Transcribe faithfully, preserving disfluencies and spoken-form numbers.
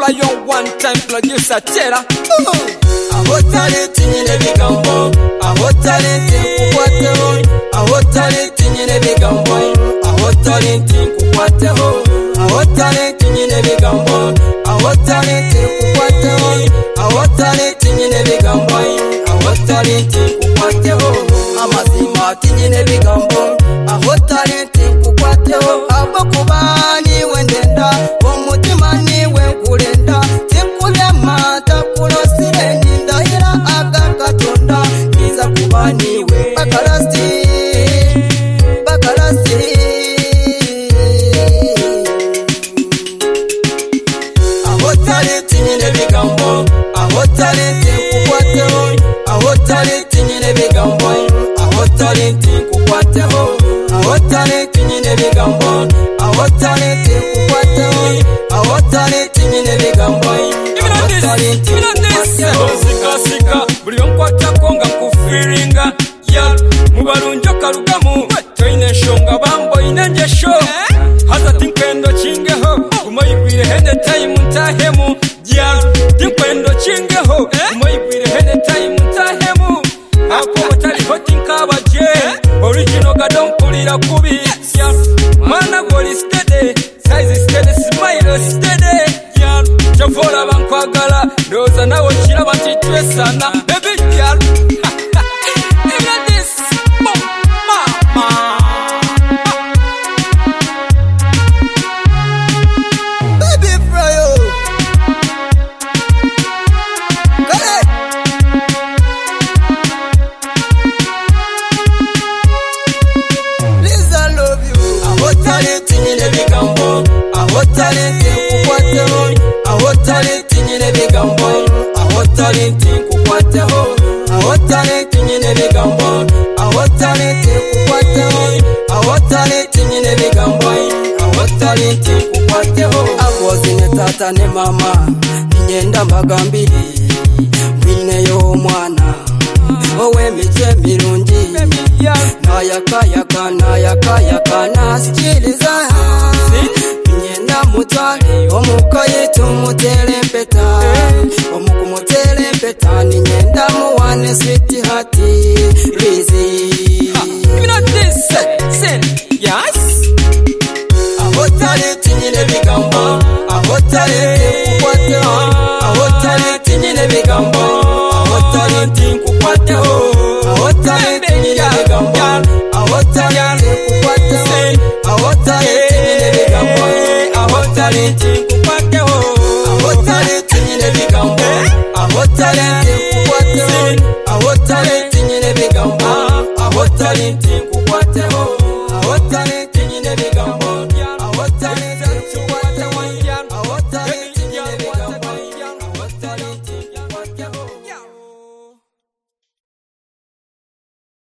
your one time producer Tera. Aho talent nyine bigambo, aho talent kukwateho, aho talent nyine bigambo, aho talent kukwateho, aho talent nyine bigambo, aho talent kukwateho, aho talent nyine bigambo, aho talent kukwateho, amazima nyine bigambo, aho talent kukwateho, abo kubani wendenda, umutima niwe kurenda, tikubya mata kurosire ndahira agakatonda, niza kubaniwe bakarasti bakarasti. Aho talent nyine bigambo, aho talent kukwateho, aho talent nyine bigambo, aho talent kukwateho, aho talent nyine bigambo, aho talent kukwateho, aho talent nyine bigambo, aho talent kukwateho. Sika sika buri onkwata konga kufiringa ya mubarunjo karugamu toine shonga bambo inenjesho haza tinkwendo chingeho umoyigwire hene time ntahemu ya tinkwendo chingeho umoyigwire hene time ntahemu hapo mutali hotinkaba je original gadon kulira kubi ya mana goli steady size steady smile steady ya chavora bankwagala doza nawo kiraba titwesana baby girl. Talent kukwateho, aho talent nyine bigambo, aho talent kukwateho, aho talent nyine bigambo, aho talent kukwateho, aho talent nyine bigambo, aho talent kukwateho. Akozi ne tata ne mama nyenda mbagambiri mwine yo mwana owe miche mirungi nayakayaka nayakayaka nasikiliza mutali omukaye tumutere mpeta omukumutere mpeta ninyenda muwane sweet heart rizi. You know this say yes. Aho talent nyine bigambo, aho talent kukwateho, aho talent nyine bigambo, aho talent kukwateho, aho talent nyine bigambo, aho talent kukwateho, aho talent nyine bigambo, aho talent kukwateho, aho talent nyine bigambo, aho talent kukwateho, aho talent nyine bigambo, aho talent kukwateho.